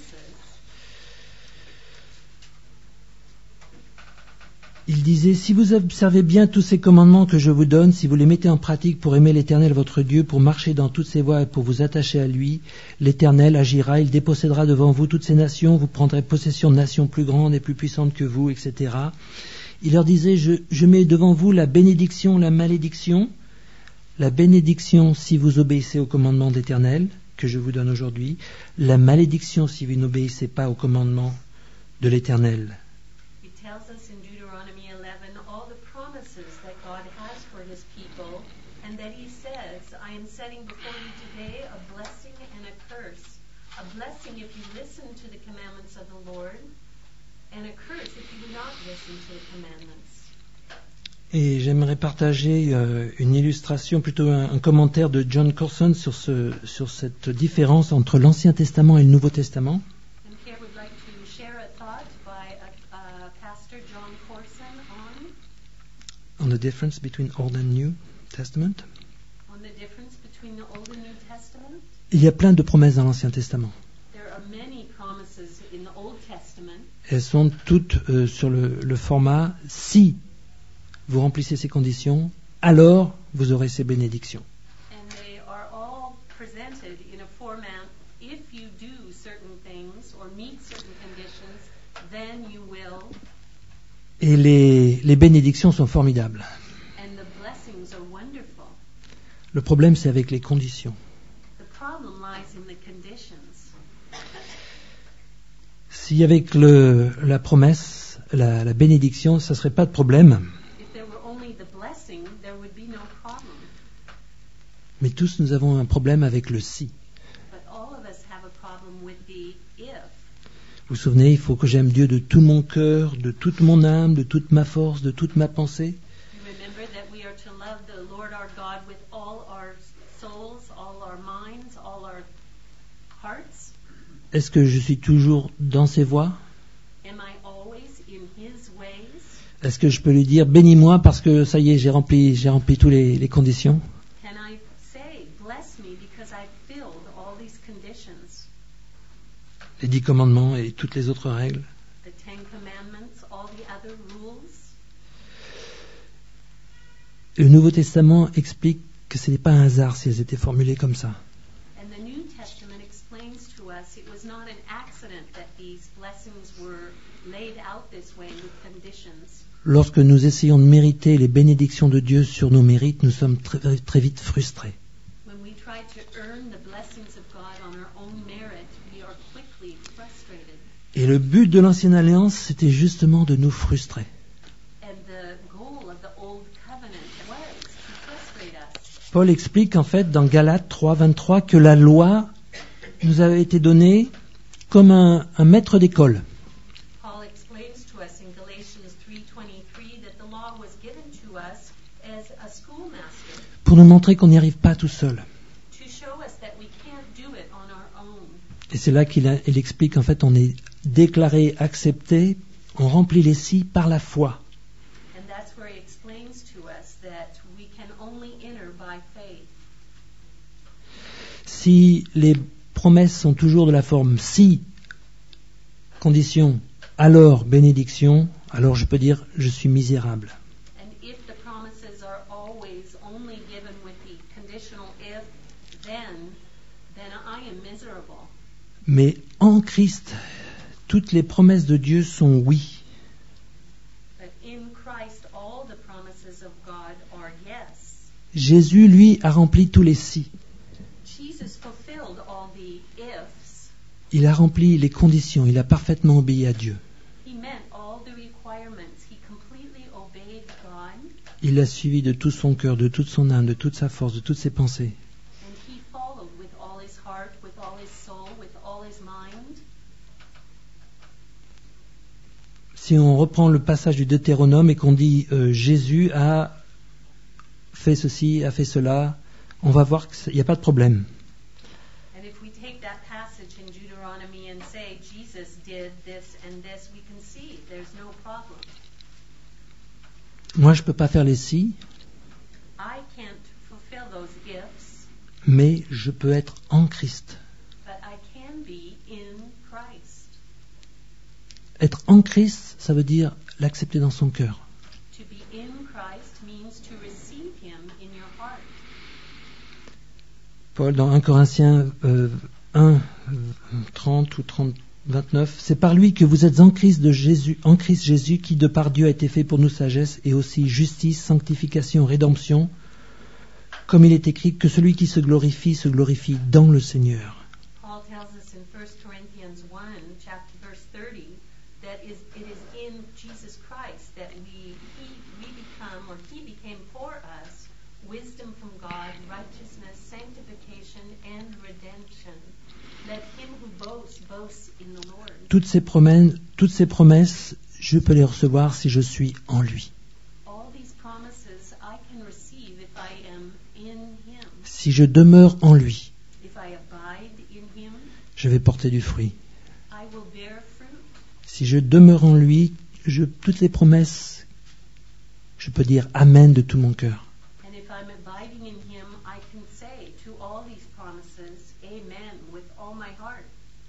Il disait, si vous observez bien tous ces commandements que je vous donne, si vous les mettez en pratique pour aimer l'Éternel votre Dieu, pour marcher dans toutes ses voies et pour vous attacher à lui, l'Éternel agira, il dépossédera devant vous toutes ces nations, vous prendrez possession de nations plus grandes et plus puissantes que vous, et cetera. Il leur disait, je, je mets devant vous la bénédiction, la malédiction. La bénédiction si vous obéissez aux commandements d'Éternel, que je vous donne aujourd'hui. La malédiction si vous n'obéissez pas aux commandements de l'Éternel. It tells us in Deuteronomy eleven all the promises that God has for his people, and that he says, I am setting before you today a blessing and a curse. A blessing if you listen to the commandments of the Lord, and a curse if you do not listen to the commandments. Et j'aimerais partager euh, une illustration, plutôt un, un commentaire de John Corson sur, ce, sur cette différence entre l'Ancien Testament et le Nouveau Testament. And here we'd like to share a thought by a, a pastor, John Corson, on, On the difference between Old and New Testament. on the difference between the Old and New Testament. Il y a plein de promesses dans l'Ancien Testament. There are many promises in the Old Testament. Elles sont toutes euh, sur le, le format « si vous remplissez ces conditions, alors vous aurez ces bénédictions ». And they are all presented in a format, if you do certain things or meet certain conditions, then you will, Et les, les bénédictions sont formidables. and the blessings are wonderful. Le problème, c'est avec les conditions. The problem lies in the conditions. Si avec le, la promesse, la, la bénédiction, ça ne serait pas de problème, If there were only the blessing, there would be no problem. mais tous nous avons un problème avec le « si ». But all of us have a problem with the if. Vous vous souvenez, il faut que j'aime Dieu de tout mon cœur, de toute mon âme, de toute ma force, de toute ma pensée. You remember that we are to love the Lord our God with all our souls, all our minds, all our hearts. Est-ce que je suis toujours dans ses voies? Am I always in His ways? Est-ce que je peux lui dire « bénis-moi parce que ça y est, j'ai rempli, j'ai rempli toutes les, les conditions » Can I say, bless me because I've filled all these conditions? les dix commandements et toutes les autres règles. The Ten Commandments, all the other rules. Le Nouveau Testament explique que ce n'est pas un hasard si elles étaient formulées comme ça. And the New Testament explains to us it was not an accident that these blessings were laid out this way with conditions. Lorsque nous essayons de mériter les bénédictions de Dieu sur nos mérites, nous sommes très, très vite frustrés. When we try to earn the blessings of God on our own merit, we are quickly frustrated. Et le but de l'Ancienne Alliance, c'était justement de nous frustrer. And the goal Paul explique en fait dans Galates trois, vingt-trois que la loi nous avait été donnée comme un, un maître d'école. Paul explains to us in Galatians three twenty-three that the law was given to us as a schoolmaster Pour nous montrer qu'on n'y arrive pas tout seul. to show us that we can't do it on our own. Et c'est là qu'il a- il explique en fait on est déclaré, accepté, on remplit les si par la foi. And that's where he explains to us that we can only enter by faith. Si les promesses sont toujours de la forme si, condition, alors bénédiction, alors je peux dire je suis misérable. And if the promises are always only given with the conditional if, then, then I am miserable. Mais en Christ, toutes les promesses de Dieu sont oui. But in Christ, all the promises of God are yes. Jésus, lui, a rempli tous les si. Jesus fulfilled all the ifs. Il a rempli les conditions, il a parfaitement obéi à Dieu. He met all the requirements. He completely obeyed God, Il l'a suivi de tout son cœur, de toute son âme, de toute sa force, de toutes ses pensées. and he followed with all his heart, with all his soul, with all his mind. Si on reprend le passage du Deutéronome et qu'on dit euh, Jésus a fait ceci, a fait cela, on va voir qu'il n'y a pas de problème. And if we take that passage in Deuteronomy and say Jesus did this and this, we can see there's no problem. Moi, je ne peux pas faire les si, I can't fulfill those ifs, mais je peux être en Christ. but I can be in Christ. Être en Christ, ça veut dire l'accepter dans son cœur. To be in Christ means to receive him in your heart. Paul, dans un Corinthiens euh, un, trente ou trente, vingt-neuf, c'est par lui que vous êtes en Christ de Jésus, en Christ Jésus, qui de par Dieu a été fait pour nous sagesse et aussi justice, sanctification, rédemption, comme il est écrit que celui qui se glorifie se glorifie dans le Seigneur. Paul tells us in First Corinthians one, chapter verse thirty, that is, it is in Jesus Christ that we, he, we become, or he became for us, wisdom from God, righteousness, sanctification, and redemption. Let him who boasts, boast in the Lord. Toutes ces promesses, toutes ces promesses, je peux les recevoir si je suis en lui. All these promises I can receive if I am in him. Si je demeure en lui, If I abide in him, je vais porter du fruit. I will bear fruit. Si je demeure en lui, je, toutes les promesses, je peux dire Amen de tout mon cœur. And if I'm abiding in him, I can say to all these promises, Amen, with all my heart.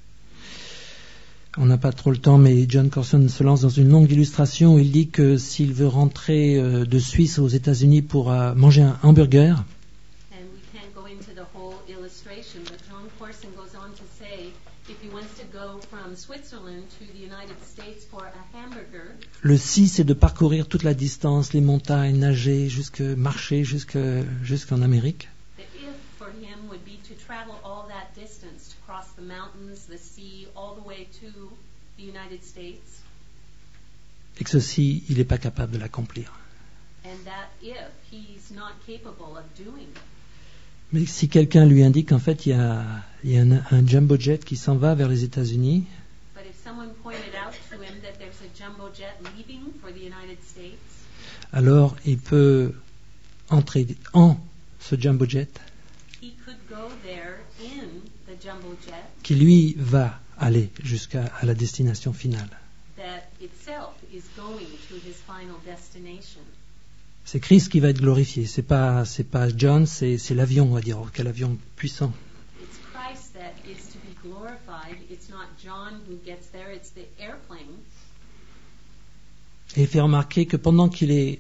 On n'a pas trop le temps, mais John Corson se lance dans une longue illustration où il dit que s'il veut rentrer euh, de Suisse aux États-Unis pour euh, manger un hamburger, And we can't go into the whole illustration, but John Corson goes on to say, if he wants to go from Switzerland to the United States for a hamburger, le si c'est de parcourir toute la distance, les montagnes, nager, jusque marcher jusque, jusqu'en Amérique. the if for him would be to travel all that distance, to cross the mountains, the sea, all the way to the United States, Et que ceci, il n'est pas capable de l'accomplir. and that if he's not capable of doing it. Mais si quelqu'un lui indique qu'en fait il y a, il y a un, un jumbo jet qui s'en va vers les États-Unis, But if someone pointed out to him that there's a jumbo jet leaving for the United States, alors il peut entrer en ce jumbo jet he could go there in the jumbo jet qui lui va aller jusqu'à à la destination finale. that itself is going to his final destination. C'est Christ qui va être glorifié. C'est pas c'est pas John, c'est c'est l'avion, on va dire. Oh, quel avion puissant. It's Christ that is to be glorified. It's not John who gets there, it's the airplane. Et il fait remarquer que pendant qu'il est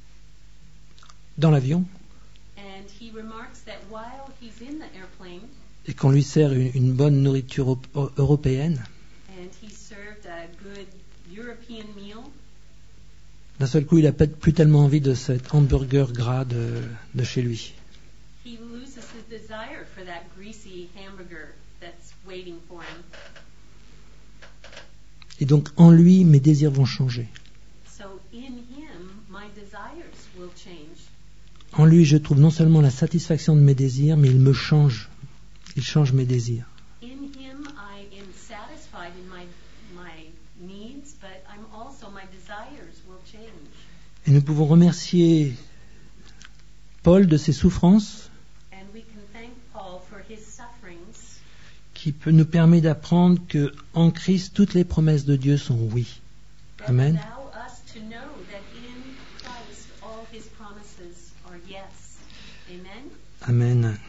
dans l'avion And he remarks that while he's in the airplane et qu'on lui sert une, une bonne nourriture eu- européenne, and he's served a good European meal, d'un seul coup, il n'a plus tellement envie de cet hamburger gras de, de chez lui. he loses his desire for that greasy hamburger that's waiting for him. Et donc, en lui, mes désirs vont changer. So in him, my desires will change. En lui, je trouve non seulement la satisfaction de mes désirs, mais il me change. Il change mes désirs. In him I am satisfied in my my needs, but I'm also my desires will change. Et nous pouvons remercier Paul de ses souffrances, And we can thank Paul for his sufferings, qui peut nous permet d'apprendre que en Christ, toutes les promesses de Dieu sont oui. that Amen. allow us to know that in Christ all his promises are yes. Amen. Amen.